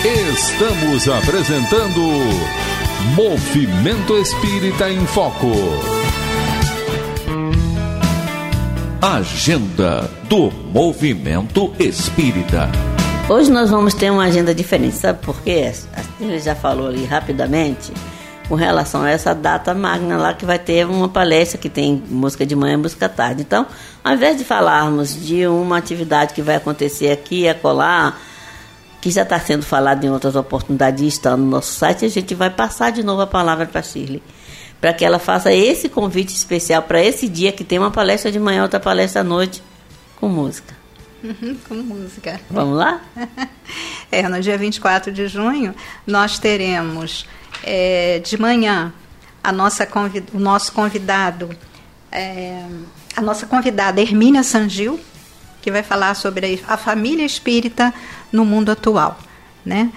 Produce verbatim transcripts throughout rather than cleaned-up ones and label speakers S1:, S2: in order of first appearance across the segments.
S1: Estamos apresentando Movimento Espírita em Foco. Agenda do Movimento Espírita.
S2: Hoje nós vamos ter uma agenda diferente, sabe por quê? Ele já falou ali rapidamente com relação a essa data magna lá, que vai ter uma palestra que tem música de manhã e música à tarde. Então, ao invés de falarmos de uma atividade que vai acontecer aqui e acolá, que já está sendo falado em outras oportunidades e está no nosso site, a gente vai passar de novo a palavra para a Shirley, para que ela faça esse convite especial para esse dia, que tem uma palestra de manhã, outra palestra à noite, com música.
S3: Uhum, com música.
S2: Vamos lá?
S3: É, no dia vinte e quatro de junho, nós teremos é, de manhã a nossa convid, o nosso convidado, é, a nossa convidada Hermínia Sangil, que vai falar sobre a família espírita no mundo atual, né?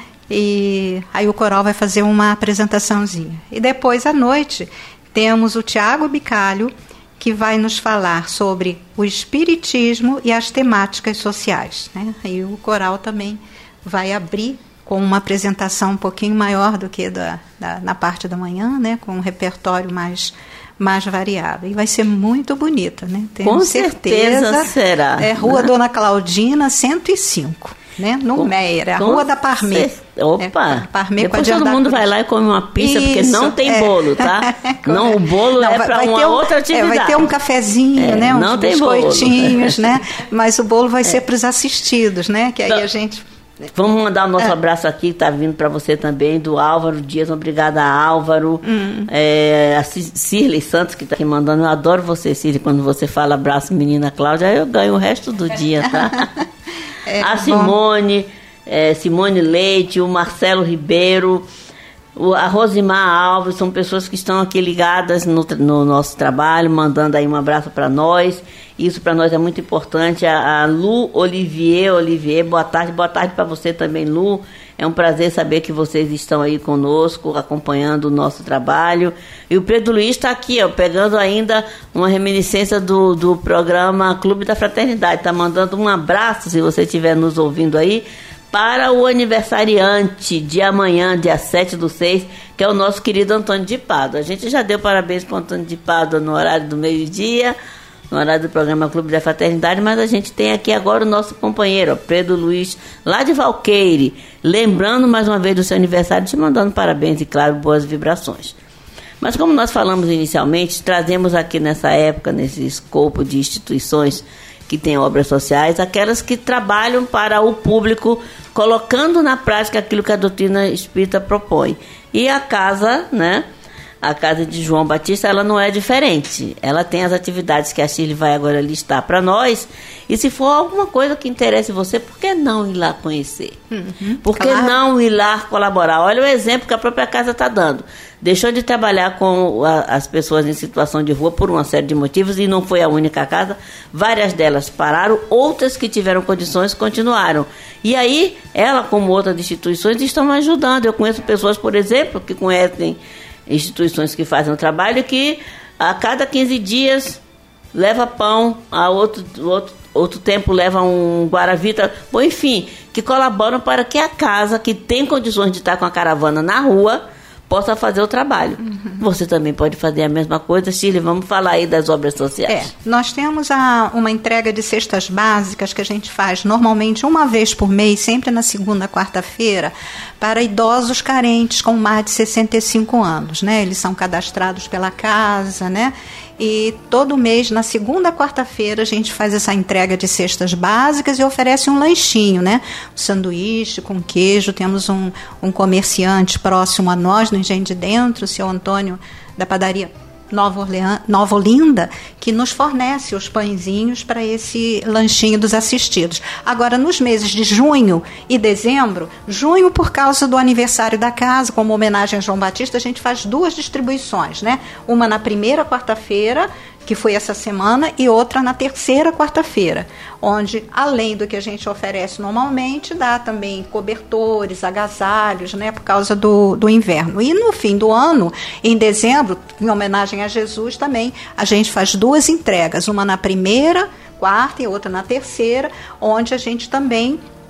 S3: E aí o coral vai fazer uma apresentaçãozinha. E depois, à noite, temos o Tiago Bicalho, que vai nos falar sobre o espiritismo e as temáticas sociais, né? E o coral também vai abrir com uma apresentação um pouquinho maior do que da, da, na parte da manhã, né? Com um repertório mais, mais variado. E vai ser muito bonita, né? Tenho
S2: com
S3: certeza,
S2: certeza será.
S3: É Rua Dona Claudina, cento e cinco. Né? No com, Meyer, a Rua da Parmê.
S2: Opa!
S3: É, Parmê,
S2: depois todo mundo vai lá e come uma pizza, isso, porque não tem é. bolo, tá? Não, o bolo não, é para uma
S3: um,
S2: outra atividade.
S3: É, vai ter um cafezinho, é, né? Uns biscoitinhos, né? Mas o bolo vai é. ser para os assistidos, né? Que aí então, a gente...
S2: Vamos mandar o nosso é. abraço aqui, que está vindo para você também, do Álvaro Dias. Obrigada, Álvaro. Hum. É, a Cirlei Santos, que está aqui mandando. Eu adoro você, Cirlei, quando você fala abraço, menina Cláudia. Eu ganho o resto do dia, tá? É, a Simone, é, Simone Leite, o Marcelo Ribeiro, o, a Rosimar Alves, são pessoas que estão aqui ligadas no, no nosso trabalho, mandando aí um abraço para nós. Isso para nós é muito importante. A, a Lu Olivier, Olivier, boa tarde, boa tarde para você também, Lu. É um prazer saber que vocês estão aí conosco, acompanhando o nosso trabalho. E o Pedro Luiz está aqui, ó, pegando ainda uma reminiscência do, do programa Clube da Fraternidade. Está mandando um abraço, se você estiver nos ouvindo aí, para o aniversariante de amanhã, dia sete do seis, que é o nosso querido Antônio de Pádua. A gente já deu parabéns para o Antônio de Pádua no horário do meio-dia, no horário do programa Clube da Fraternidade, mas a gente tem aqui agora o nosso companheiro, ó, Pedro Luiz, lá de Valqueire, lembrando mais uma vez do seu aniversário, te mandando parabéns e, claro, boas vibrações. Mas como nós falamos inicialmente, trazemos aqui nessa época, nesse escopo de instituições que têm obras sociais, aquelas que trabalham para o público, colocando na prática aquilo que a doutrina espírita propõe. E a casa, né? A Casa de João Batista, ela não é diferente. Ela tem as atividades que a Shirley vai agora listar para nós. E se for alguma coisa que interesse você, por que não ir lá conhecer? Uhum, por que claro. não ir lá colaborar? Olha o exemplo que a própria casa está dando. Deixou de trabalhar com a, as pessoas em situação de rua por uma série de motivos, e não foi a única casa. Várias delas pararam, outras que tiveram condições continuaram. E aí, ela, como outras instituições, estão ajudando. Eu conheço pessoas, por exemplo, que conhecem instituições que fazem o trabalho, que a cada quinze dias leva pão, a outro, outro, outro tempo leva um guaravita, bom, enfim, que colaboram para que a casa, que tem condições de estar com a caravana na rua, possa fazer o trabalho. Uhum. Você também pode fazer a mesma coisa. Shirley, vamos falar aí das obras sociais.
S3: É, nós temos a, uma entrega de cestas básicas que a gente faz normalmente uma vez por mês, sempre na segunda quarta-feira, para idosos carentes com mais de sessenta e cinco anos, né? Eles são cadastrados pela casa, né? E todo mês, na segunda quarta-feira, a gente faz essa entrega de cestas básicas e oferece um lanchinho, né? Um sanduíche com queijo. Temos um, um comerciante próximo a nós, no Engenho de Dentro, o seu Antônio, da padaria Nova, Orlean, Nova Olinda, que nos fornece os pãezinhos para esse lanchinho dos assistidos. Agora, nos meses de junho e dezembro, junho por causa do aniversário da casa, como homenagem a João Batista, a gente faz duas distribuições, né? Uma na primeira quarta-feira, que foi essa semana, e outra na terceira quarta-feira, onde, além do que a gente oferece normalmente, dá também cobertores, agasalhos, né, por causa do, do inverno. E no fim do ano, em dezembro, em homenagem a Jesus também, a gente faz duas entregas, uma na primeira quarta e outra na terceira, onde a gente também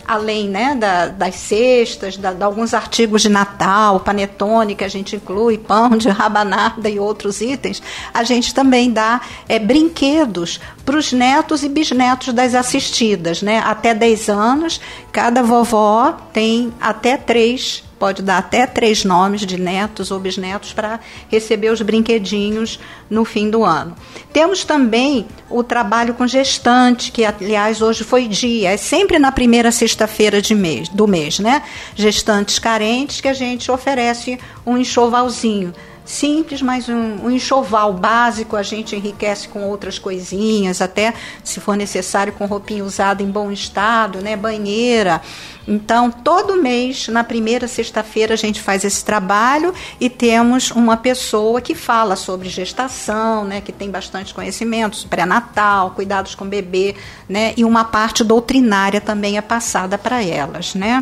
S3: além, né, da, das cestas, da, de alguns artigos de Natal, panetone, que a gente inclui, pão de rabanada e outros itens, a gente também dá é, brinquedos para os netos e bisnetos das assistidas, né? Até dez anos, cada vovó tem até três, pode dar até três nomes de netos ou bisnetos para receber os brinquedinhos no fim do ano. Temos também o trabalho com gestante, que aliás hoje foi dia, é sempre na primeira sexta-feira de mês, do mês, né? Gestantes carentes, que a gente oferece um enxovalzinho. Simples, mas um, um enxoval básico, a gente enriquece com outras coisinhas, até se for necessário com roupinha usada em bom estado, né, banheira. Então, todo mês, na primeira sexta-feira, a gente faz esse trabalho e temos uma pessoa que fala sobre gestação, né, que tem bastante conhecimentos, pré-natal, cuidados com o bebê, né, e uma parte doutrinária também é passada para elas, né.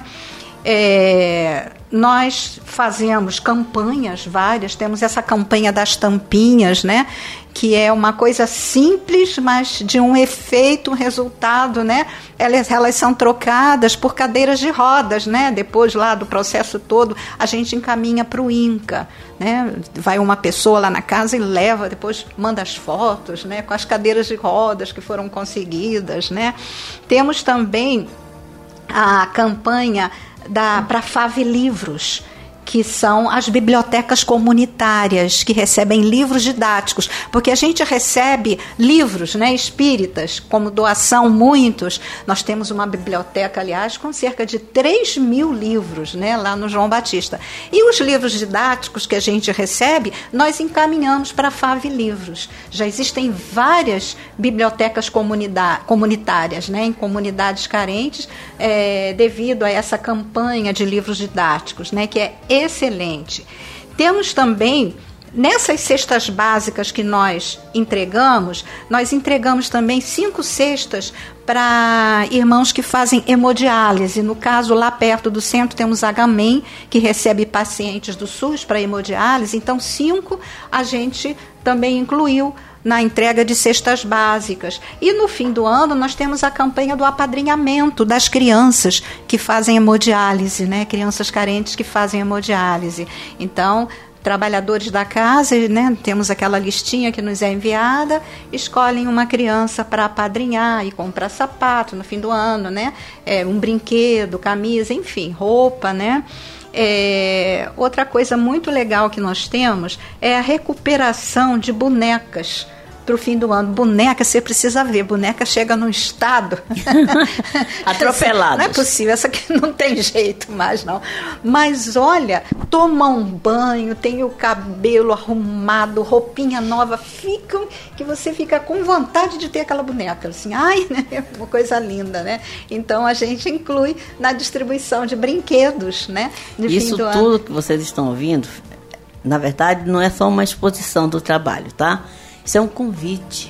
S3: É, nós fazemos campanhas várias, temos essa campanha das tampinhas, né, que é uma coisa simples, mas de um efeito, um resultado, né, elas, elas são trocadas por cadeiras de rodas, né, depois lá do processo todo, a gente encaminha para o INCA, né, vai uma pessoa lá na casa e leva, depois manda as fotos, né, com as cadeiras de rodas que foram conseguidas, né. Temos também a campanha para a F A V Livros, que são as bibliotecas comunitárias, que recebem livros didáticos, porque a gente recebe livros, né, espíritas, como doação, muitos. Nós temos uma biblioteca, aliás, com cerca de três mil livros, né, lá no João Batista. E os livros didáticos que a gente recebe, nós encaminhamos para a F A V Livros. Já existem várias bibliotecas comunitárias, né, em comunidades carentes, é, devido a essa campanha de livros didáticos, né, que é excelente. Temos também, nessas cestas básicas que nós entregamos, nós entregamos também cinco cestas para irmãos que fazem hemodiálise. No caso, lá perto do centro, temos a Gamem, que recebe pacientes do SUS para hemodiálise. Então, cinco a gente também incluiu na entrega de cestas básicas. E no fim do ano nós temos a campanha do apadrinhamento das crianças que fazem hemodiálise, né? Crianças carentes que fazem hemodiálise. Então, trabalhadores da casa, né, temos aquela listinha que nos é enviada, escolhem uma criança para apadrinhar e comprar sapato no fim do ano, né? É, um brinquedo, camisa, enfim, roupa, né? É, outra coisa muito legal que nós temos é a recuperação de bonecas para o fim do ano. Boneca, você precisa ver, boneca chega num estado
S2: atropelada.
S3: Não é possível, essa aqui não tem jeito mais, não. Mas olha, toma um banho, tem o cabelo arrumado, roupinha nova, fica, que você fica com vontade de ter aquela boneca, assim, ai, né? Uma coisa linda, né? Então a gente inclui na distribuição de brinquedos, né? No
S2: Isso
S3: fim do
S2: tudo
S3: ano.
S2: Que vocês estão ouvindo, na verdade, não é só uma exposição do trabalho, tá? Isso é um convite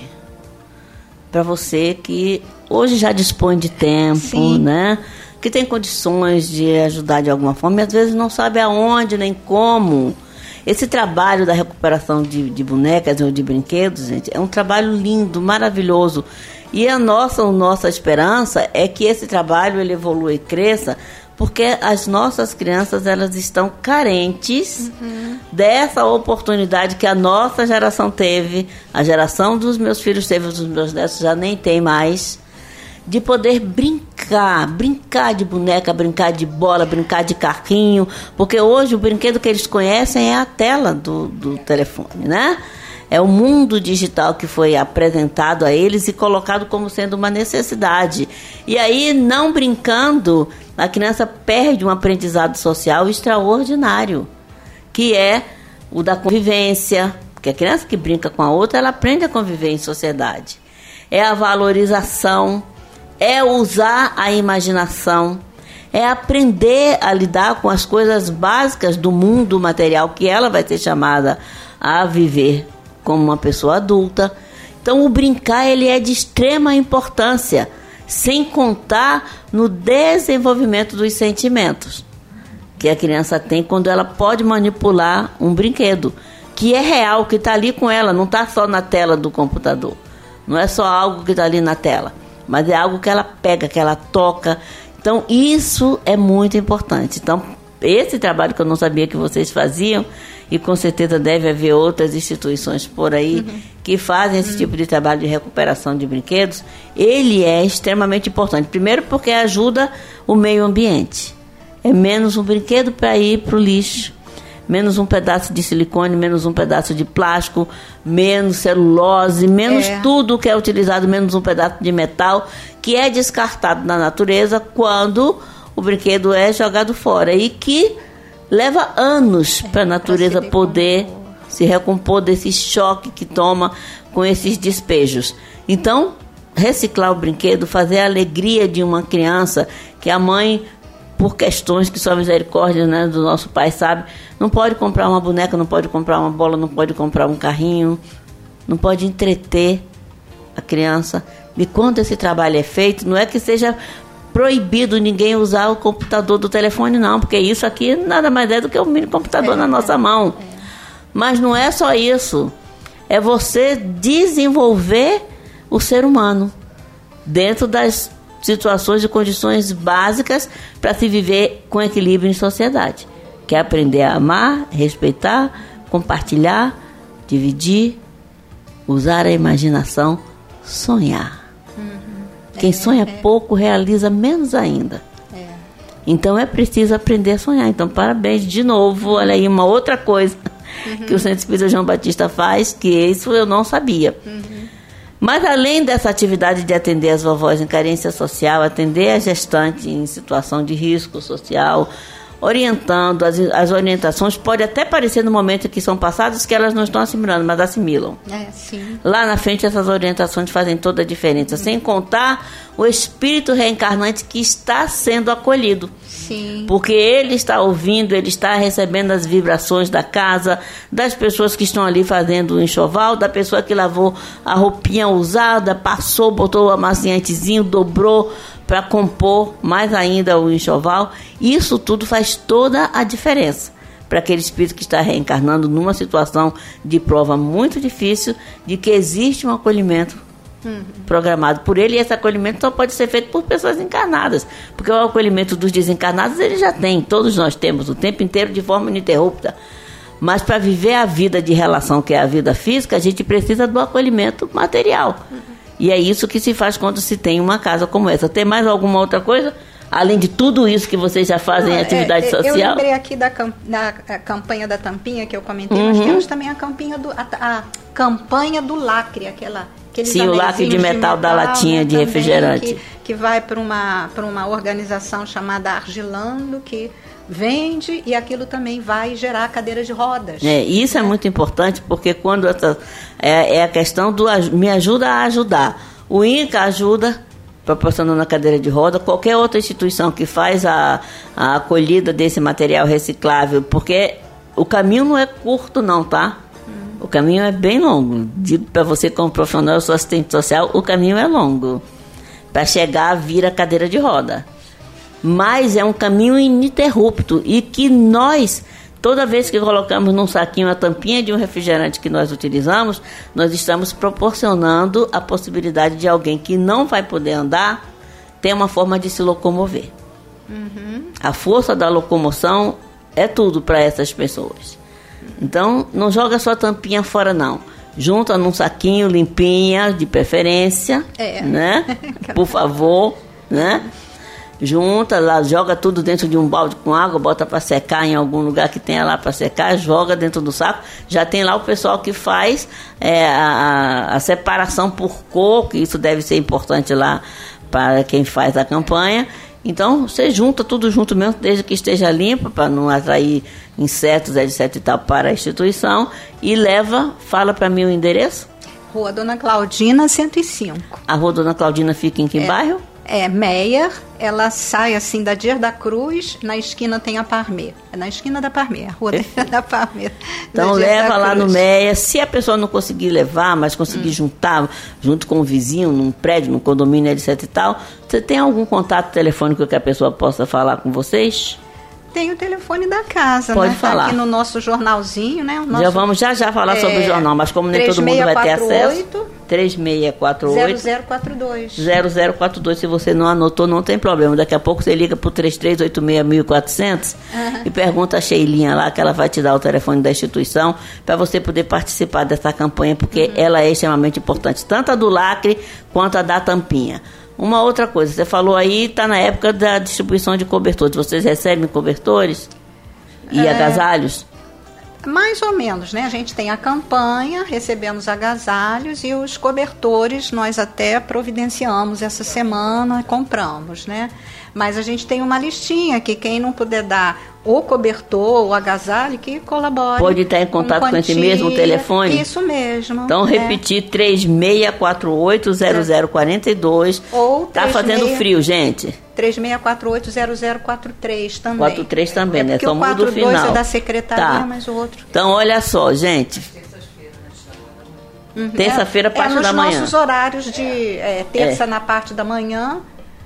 S2: para você que hoje já dispõe de tempo, Sim. né? Que tem condições de ajudar de alguma forma e às vezes não sabe aonde nem como. Esse trabalho da recuperação de, de bonecas ou de brinquedos, gente, é um trabalho lindo, maravilhoso. E a nossa, a nossa esperança é que esse trabalho ele evolua e cresça, porque as nossas crianças elas estão carentes uhum. dessa oportunidade que a nossa geração teve, a geração dos meus filhos teve, dos meus netos já nem tem mais, de poder brincar, brincar de boneca, brincar de bola, brincar de carrinho, porque hoje o brinquedo que eles conhecem é a tela do, do telefone, né? É o mundo digital que foi apresentado a eles e colocado como sendo uma necessidade. E aí, não brincando, a criança perde um aprendizado social extraordinário, que é o da convivência. Porque a criança que brinca com a outra, ela aprende a conviver em sociedade. É a valorização, é usar a imaginação, é aprender a lidar com as coisas básicas do mundo material que ela vai ser chamada a viver como uma pessoa adulta. Então o brincar ele é de extrema importância, sem contar no desenvolvimento dos sentimentos que a criança tem quando ela pode manipular um brinquedo, que é real, que está ali com ela, não está só na tela do computador, não é só algo que está ali na tela, mas é algo que ela pega, que ela toca, Então, isso é muito importante. Então, esse trabalho que eu não sabia que vocês faziam, e com certeza deve haver outras instituições por aí uhum. que fazem esse uhum. tipo de trabalho de recuperação de brinquedos, ele é extremamente importante. Primeiro porque ajuda o meio ambiente. É menos um brinquedo para ir para o lixo, menos um pedaço de silicone, menos um pedaço de plástico, menos celulose, menos é. tudo que é utilizado, menos um pedaço de metal que é descartado na natureza quando o brinquedo é jogado fora e que leva anos é, para a natureza se poder se recompor desse choque que toma com esses despejos. Então, reciclar o brinquedo, fazer a alegria de uma criança que a mãe, por questões que só a misericórdia, né, do nosso pai sabe, não pode comprar uma boneca, não pode comprar uma bola, não pode comprar um carrinho, não pode entreter a criança. E quando esse trabalho é feito, não é que seja proibido ninguém usar o computador do telefone, não, porque isso aqui nada mais é do que um mini computador é, na nossa mão. É. Mas não é só isso. É você desenvolver o ser humano dentro das situações e condições básicas para se viver com equilíbrio em sociedade. Que é aprender a amar, respeitar, compartilhar, dividir, usar a imaginação, sonhar. Quem sonha é, é. pouco realiza menos ainda. É. Então é preciso aprender a sonhar. Então parabéns de novo. Olha aí uma outra coisa uhum. que o Centro Espírita João Batista faz, que isso eu não sabia. Uhum. Mas além dessa atividade de atender as vovós em carência social, atender a gestante em situação de risco social, orientando, as, as orientações pode até parecer no momento que são passadas que elas não estão assimilando, mas assimilam. É, sim. Lá na frente essas orientações fazem toda a diferença, uhum. sem contar o espírito reencarnante que está sendo acolhido. Sim. Porque ele está ouvindo, ele está recebendo as vibrações da casa, das pessoas que estão ali fazendo o enxoval, da pessoa que lavou a roupinha usada, passou, botou o amaciantezinho, dobrou para compor mais ainda o enxoval. Isso tudo faz toda a diferença para aquele espírito que está reencarnando numa situação de prova muito difícil, de que existe um acolhimento uhum. programado por ele, e esse acolhimento só pode ser feito por pessoas encarnadas, porque o acolhimento dos desencarnados ele já tem, todos nós temos o tempo inteiro de forma ininterrupta. Mas para viver a vida de relação, que é a vida física, a gente precisa do acolhimento material. Uhum. E é isso que se faz quando se tem uma casa como essa. Tem mais alguma outra coisa? Além de tudo isso que vocês já fazem em atividade é, social? Eu
S3: lembrei aqui da, da campanha da tampinha que eu comentei. Uhum. Nós temos também a, campinha do, a, a campanha do lacre, aquela...
S2: Sim, o lacre de metal, de metal da latinha, né, de refrigerante.
S3: Que, que vai para uma, para uma organização chamada Argilando, que vende, e aquilo também vai gerar cadeira de rodas.
S2: É, isso é, é muito importante, porque quando essa, é, é a questão do me ajuda a ajudar. O INCA ajuda proporcionando a cadeira de roda, qualquer outra instituição que faz a, a acolhida desse material reciclável, porque o caminho não é curto não, tá? Hum. O caminho é bem longo. Digo para você como profissional, eu sou assistente social, o caminho é longo para chegar a vir a cadeira de roda. Mas é um caminho ininterrupto e que nós, toda vez que colocamos num saquinho a tampinha de um refrigerante que nós utilizamos, nós estamos proporcionando a possibilidade de alguém que não vai poder andar ter uma forma de se locomover. Uhum. A força da locomoção é tudo para essas pessoas. Então, não joga sua tampinha fora, não. Junta num saquinho limpinha, de preferência, é. né? Por favor, né? Junta lá, joga tudo dentro de um balde com água, bota para secar em algum lugar que tenha lá para secar, joga dentro do saco. Já tem lá o pessoal que faz é, a, a separação por cor, que isso deve ser importante lá para quem faz a campanha. Então, você junta tudo junto mesmo, desde que esteja limpo, para não atrair insetos, etc e tal, para a instituição, e leva, fala para mim o endereço.
S3: Rua Dona Claudina, cento e cinco.
S2: A Rua Dona Claudina fica em que é. bairro?
S3: É, Meyer, ela sai assim da Dias da Cruz, na esquina tem a Parmê. É na esquina da Parmê, a rua da Parmê.
S2: Então leva lá no Meyer. Se a pessoa não conseguir levar, mas conseguir hum. juntar junto com o vizinho, num prédio, num condomínio, etc e tal, você tem algum contato telefônico que a pessoa possa falar com vocês?
S3: Tem o telefone da casa,
S2: Pode
S3: né?
S2: falar.
S3: Tá aqui no nosso jornalzinho, né? O nosso,
S2: já vamos já já falar é, sobre o jornal, mas como nem todo mundo vai ter acesso. três seis quatro oito
S3: zero zero quatro dois
S2: zero zero quatro dois. Se você não anotou, não tem problema. Daqui a pouco você liga para o três três oito seis quatro zero zero uhum. e pergunta a Sheilinha lá, que ela vai te dar o telefone da instituição para você poder participar dessa campanha, porque uhum. ela é extremamente importante, tanto a do lacre quanto a da tampinha. Uma outra coisa, você falou aí, está na época da distribuição de cobertores. Vocês recebem cobertores e é... agasalhos?
S3: Mais ou menos, né? A gente tem a campanha, recebemos agasalhos e os cobertores nós até providenciamos essa semana, compramos, né? Mas a gente tem uma listinha que quem não puder dar o cobertor, o agasalho, que colabore.
S2: Pode estar em contato com, com esse mesmo telefone?
S3: Isso mesmo.
S2: Então,
S3: é.
S2: repetir, três seis quatro oito zero zero quatro dois.
S3: Ou
S2: tá fazendo frio, gente.
S3: três seis quatro oito zero zero quatro três também.
S2: quatro três também,
S3: é
S2: né? Só muda o final.
S3: O quatro dois é da secretaria,
S2: tá.
S3: mas o outro...
S2: Então, olha só, gente. Uhum. Terça-feira,
S3: é,
S2: parte
S3: é
S2: da manhã.
S3: Nos nossos horários de é, terça é. na parte da manhã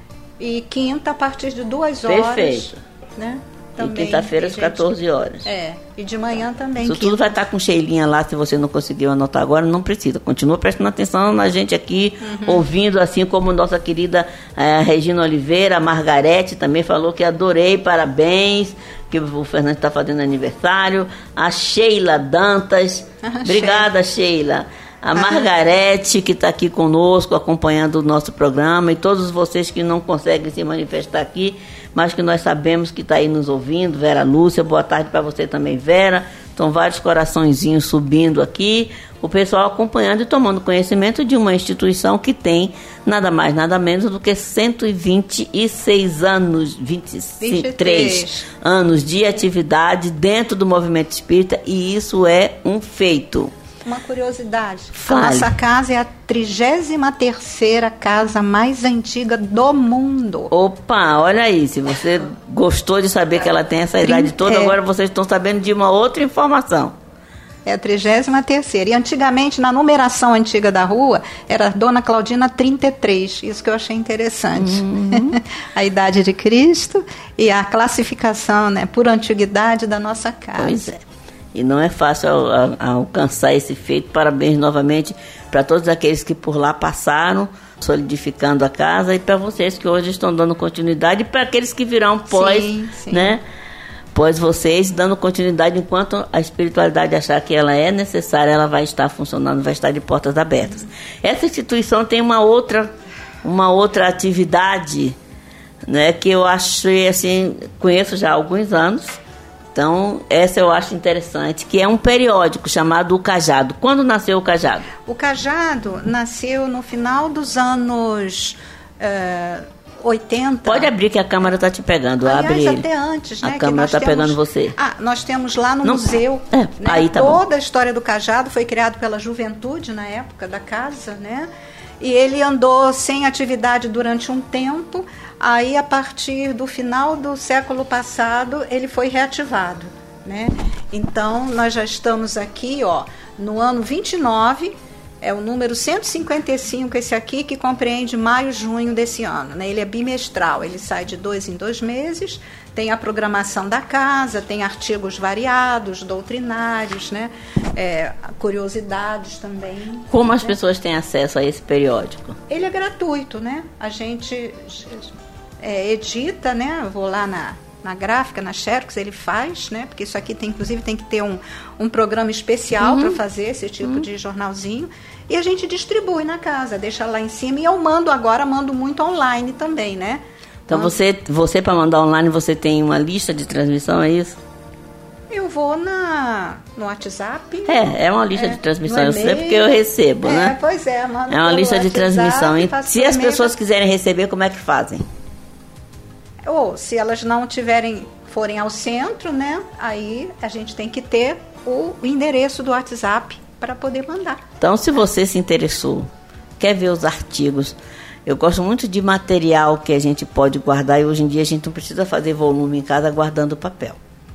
S3: e quinta a partir de duas horas.
S2: Perfeito.
S3: Né?
S2: Também, e quinta-feira às quatorze horas.
S3: É, e de manhã também.
S2: Isso
S3: quinta.
S2: tudo vai estar com Sheilinha lá, se você não conseguiu anotar agora, não precisa. Continua prestando atenção na gente aqui, uhum. ouvindo, assim como nossa querida eh, Regina Oliveira, a Margarete também falou que adorei, parabéns, que o Fernando está fazendo aniversário. A Sheila Dantas, obrigada Sheila. A Margarete, que está aqui conosco, acompanhando o nosso programa, e todos vocês que não conseguem se manifestar aqui, mas que nós sabemos que está aí nos ouvindo. Vera Lúcia, boa tarde para você também, Vera. Estão vários coraçõezinhos subindo aqui, o pessoal acompanhando e tomando conhecimento de uma instituição que tem nada mais, nada menos do que cento e vinte e seis anos, vinte e três anos de atividade dentro do movimento espírita, e isso é um feito.
S3: Uma curiosidade,
S2: Fale.
S3: A nossa casa é a trigésima terceira casa mais antiga do mundo.
S2: Opa, olha aí, se você gostou de saber que ela tem essa idade toda, é. agora vocês estão sabendo de uma outra informação.
S3: É a trigésima terceira. E antigamente, na numeração antiga da rua, era Dona Claudina trinta e três. Isso que eu achei interessante. Uhum. A idade de Cristo e a classificação, né, por antiguidade da nossa casa.
S2: Pois é. E não é fácil alcançar esse feito. Parabéns novamente para todos aqueles que por lá passaram, solidificando a casa, e para vocês que hoje estão dando continuidade, e para aqueles que virão pós,
S3: sim, sim.
S2: né? Pós vocês, dando continuidade enquanto a espiritualidade achar que ela é necessária, ela vai estar funcionando, vai estar de portas abertas. Essa instituição tem uma outra, uma outra atividade, né, que eu achei assim, conheço já há alguns anos. Então, essa eu acho interessante, que é um periódico chamado O Cajado. Quando nasceu o Cajado?
S3: O Cajado nasceu no final dos anos uh, oitenta.
S2: Pode abrir que a câmera está te pegando.
S3: Aliás,
S2: Abre ele.
S3: Até antes, né?
S2: A câmera está pegando você.
S3: Ah, nós temos lá no
S2: Não,
S3: museu.
S2: É,
S3: né?
S2: aí tá
S3: Toda
S2: bom.
S3: a história do Cajado foi criado pela juventude na época da casa, né? E ele andou sem atividade durante um tempo. Aí, a partir do final do século passado, ele foi reativado, né? Então, nós já estamos aqui, ó, no ano vinte e nove, é o número cento e cinquenta e cinco, esse aqui, que compreende maio, junho desse ano, né? Ele é bimestral, ele sai de dois em dois meses, tem a programação da casa, tem artigos variados, doutrinários, né? É, curiosidades também.
S2: Como
S3: né?
S2: as pessoas têm acesso a esse periódico?
S3: Ele é gratuito, né? A gente... É, edita, né? Eu vou lá na, na gráfica, na Xerox, ele faz, né? Porque isso aqui tem, inclusive, tem que ter um, um programa especial uhum. para fazer esse tipo uhum. de jornalzinho. E a gente distribui na casa, deixa lá em cima. E eu mando agora, mando muito online também, né?
S2: Então, então você, você para mandar online, você tem uma lista de transmissão, é isso? Eu
S3: vou na, no WhatsApp.
S2: É, é uma lista é, de transmissão, eu sei porque eu recebo,
S3: é,
S2: né?
S3: Pois é, mando
S2: é uma lista de transmissão. E se as pessoas
S3: pra...
S2: quiserem receber, como é que fazem?
S3: Ou se elas não tiverem, forem ao centro, né? Aí a gente tem que ter o endereço do WhatsApp para poder mandar.
S2: Então, se você se interessou, quer ver os artigos, eu gosto muito de material que a gente pode guardar, e hoje em dia a gente não precisa fazer volume em casa guardando papel.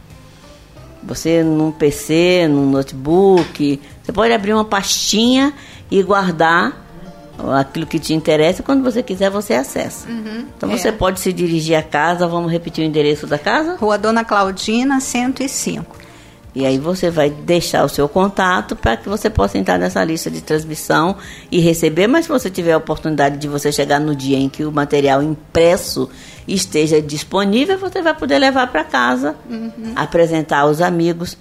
S2: Você num P C, num notebook, você pode abrir uma pastinha e guardar aquilo que te interessa, quando você quiser você acessa.
S3: Uhum,
S2: então
S3: é.
S2: você pode se dirigir à casa, vamos repetir o endereço da casa?
S3: Rua Dona Claudina, cento e cinco.
S2: E aí você vai deixar o seu contato para que você possa entrar nessa lista de transmissão e receber, mas se você tiver a oportunidade de você chegar no dia em que o material impresso esteja disponível, você vai poder levar para casa, uhum. apresentar aos amigos.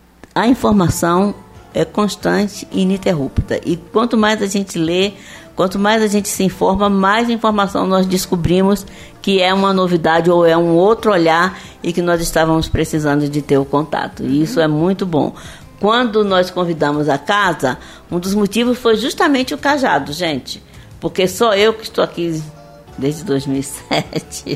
S2: A informação é constante e ininterrupta. E quanto mais a gente lê, quanto mais a gente se informa, mais informação nós descobrimos que é uma novidade ou é um outro olhar e que nós estávamos precisando de ter o contato. E isso é muito bom. Quando nós convidamos a casa, um dos motivos foi justamente o cajado, gente. Porque só eu que estou aqui desde dois mil e sete...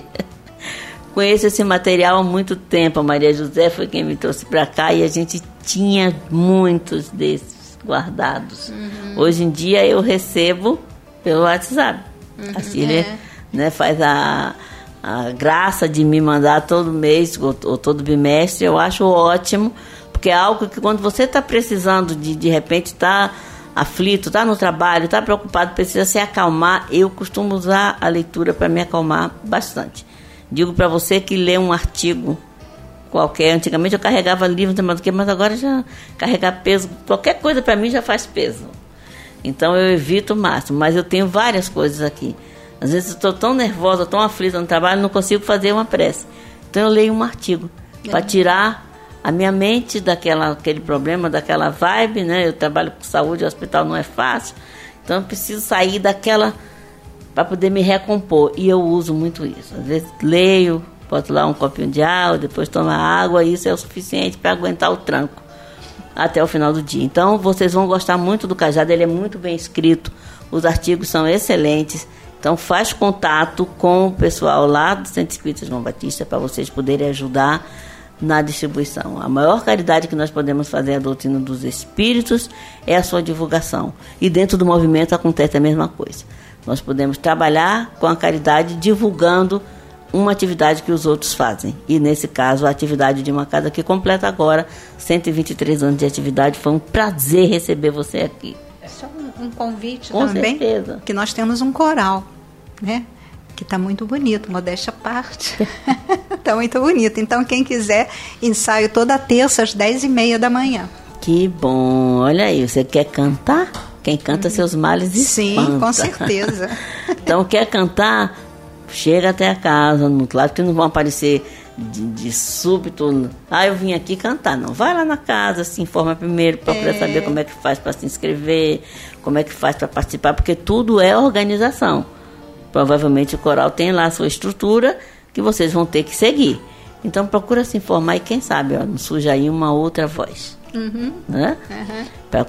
S2: conheço esse material há muito tempo. A Maria José foi quem me trouxe para cá e a gente tinha muitos desses guardados. Uhum. Hoje em dia eu recebo pelo WhatsApp. Uhum. A Cília é. né, faz a, a graça de me mandar todo mês ou, ou todo bimestre. Eu acho ótimo, porque é algo que quando você está precisando de, de repente, está aflito, está no trabalho, está preocupado, precisa se acalmar, eu costumo usar a leitura para me acalmar bastante. Digo para você que lê um artigo qualquer, antigamente eu carregava livros, mas agora já carregar peso, qualquer coisa para mim já faz peso. Então eu evito o máximo, mas eu tenho várias coisas aqui. Às vezes eu estou tão nervosa, tão aflita no trabalho, não consigo fazer uma prece. Então eu leio um artigo é. para tirar a minha mente daquela, aquele problema, daquela vibe, né? Eu trabalho com saúde, o hospital não é fácil, então eu preciso sair daquela... para poder me recompor, e eu uso muito isso. Às vezes leio, boto lá um copinho de água, depois tomo água, e isso é o suficiente para aguentar o tranco até o final do dia. Então, vocês vão gostar muito do cajado, ele é muito bem escrito, os artigos são excelentes, então faz contato com o pessoal lá do Centro Espírita João Batista para vocês poderem ajudar na distribuição. A maior caridade que nós podemos fazer à doutrina dos espíritos é a sua divulgação, e dentro do movimento acontece a mesma coisa. Nós podemos trabalhar com a caridade divulgando uma atividade que os outros fazem. E, nesse caso, a atividade de uma casa que completa agora cento e vinte e três anos de atividade. Foi um prazer receber você aqui.
S3: É só um, um convite
S2: com
S3: também,
S2: certeza.
S3: Que nós temos um coral, né? Que está muito bonito, modéstia à parte. Está muito bonito. Então, quem quiser, ensaio toda terça às dez e meia da manhã.
S2: Que bom. Olha aí, você quer cantar? Quem canta uhum. seus males espanta.
S3: Sim, com certeza.
S2: Então, quer cantar? Chega até a casa. No, claro que não vão aparecer de, de súbito. Ah, eu vim aqui cantar. Não, vai lá na casa, se informa primeiro para é. saber como é que faz para se inscrever, como é que faz para participar, porque tudo é organização. Provavelmente o coral tem lá a sua estrutura que vocês vão ter que seguir. Então, procura se informar e quem sabe, ó, não surge aí uma outra voz. Uhum. Né? Uhum. Para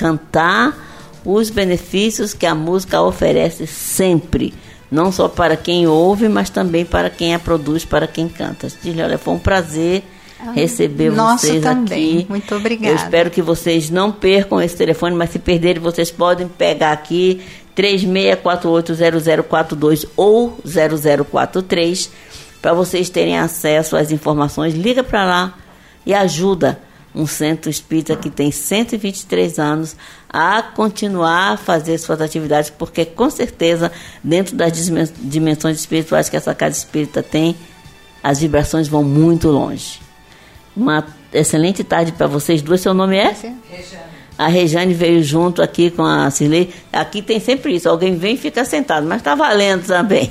S2: cantar os benefícios que a música oferece sempre, não só para quem ouve, mas também para quem a produz, para quem canta. Cília, olha, foi um prazer ah, receber vocês também. Aqui.
S3: Muito obrigada.
S2: Eu espero que vocês não percam esse telefone, mas se perderem, vocês podem pegar aqui três seis quatro oito zero zero quatro dois ou zero zero quatro três para vocês terem acesso às informações. Liga para lá e ajuda um centro espírita que tem cento e vinte e três anos a continuar a fazer suas atividades, porque com certeza, dentro das dimensões espirituais que essa casa espírita tem, as vibrações vão muito longe. Uma excelente tarde para vocês duas. Seu nome é? Rejane. A Rejane veio junto aqui com a Cirlei. Aqui tem sempre isso, alguém vem e fica sentado, mas está valendo também.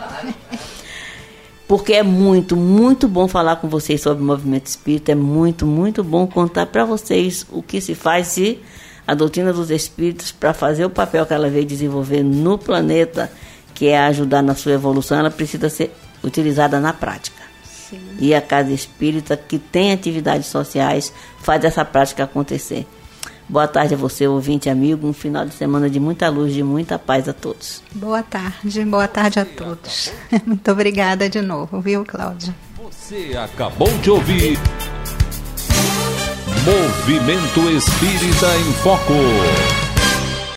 S2: Porque é muito, muito bom falar com vocês sobre o movimento espírita, é muito, muito bom contar para vocês o que se faz e a doutrina dos espíritos, para fazer o papel que ela veio desenvolver no planeta, que é ajudar na sua evolução, ela precisa ser utilizada na prática. Sim. E a casa espírita, que tem atividades sociais, faz essa prática acontecer. Boa tarde a você, ouvinte amigo. Um final de semana de muita luz, de muita paz a todos.
S3: Boa tarde, boa tarde a todos. Muito obrigada de novo, viu, Cláudia?
S1: Você acabou de ouvir Movimento Espírita em Foco.